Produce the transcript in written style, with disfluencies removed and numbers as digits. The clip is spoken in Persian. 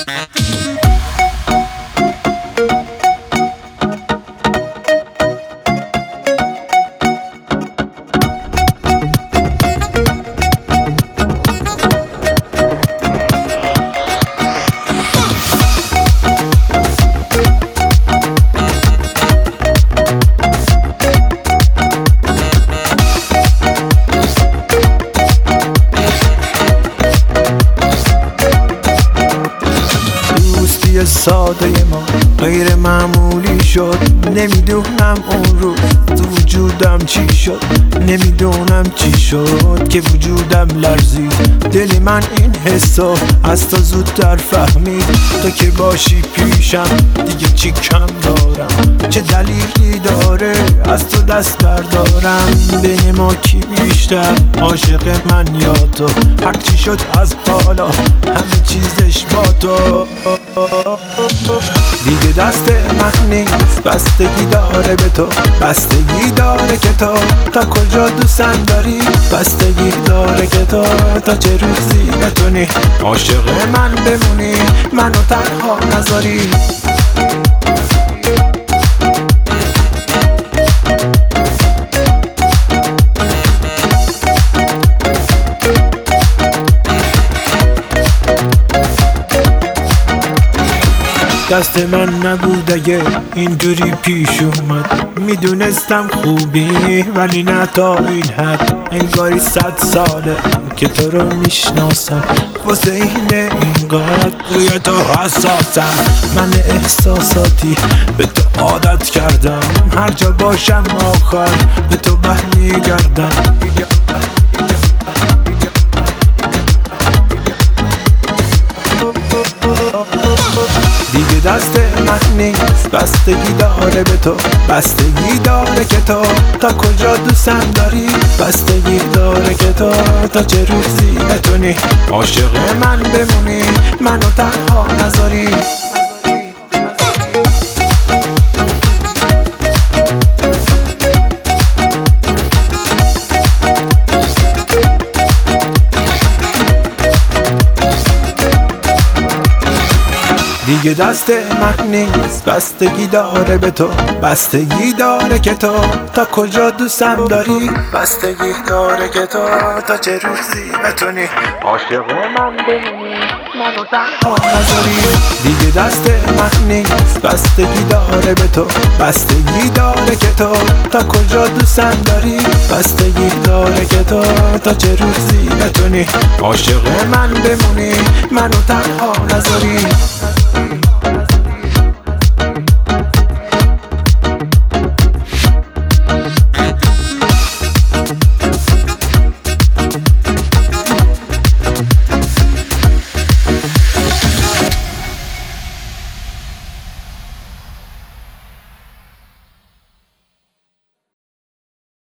ساده ما غیر معمولی شد. نمیدونم اون رو تو وجودم چی شد، نمیدونم چی شد که وجودم لرزید. دل من این حسو از تو زودتر فهمید. تو که باشی پیشم دیگه چی کم دارم، چه دلیلی داره از تو دست بردارم. بین ما کی بیشتر عاشق من یا تو؟ هرچی شد از حالا همه چیزش با تو. دیگه دست من نیست، بستگی داره به تو، بستگی داره که تو تا کجا دوستم داری، بستگی داره که تو تا چه روزی بتونی عاشق من بمونی، منو تنها نذاری. دست من نبود اگه اینجوری پیش اومد. میدونستم خوبی ولی نه تا این حد. انگاری 100 ساله که تو رو میشناسم، واسه اینه اینقدر روی تو حساسم. من احساساتی به تو عادت کردم، هر جا باشم آخر به تو برمیگردم. دیگه دست من نیست، بستگی داره به تو، بستگی داره که تو تا کجا دوستم داری، بستگی داره که تو تا چه روزی بتونی عاشق من بمونی، منو تنها نذاری. دیگه دست من نیست، بستگی داره به تو، بستگی داره که تو تا کجا دوستم داری، بستگی داره که تو تا چه روزی بتونی عاشق من بمونی، منو تنها نذاری. دیگه دست من نیست، بستگی داره به تو، بستگی داره که تو تا کجا دوستم داری، بستگی داره که تو تا چه روزی بتونی عاشق من بمونی، منو تنها نذاری.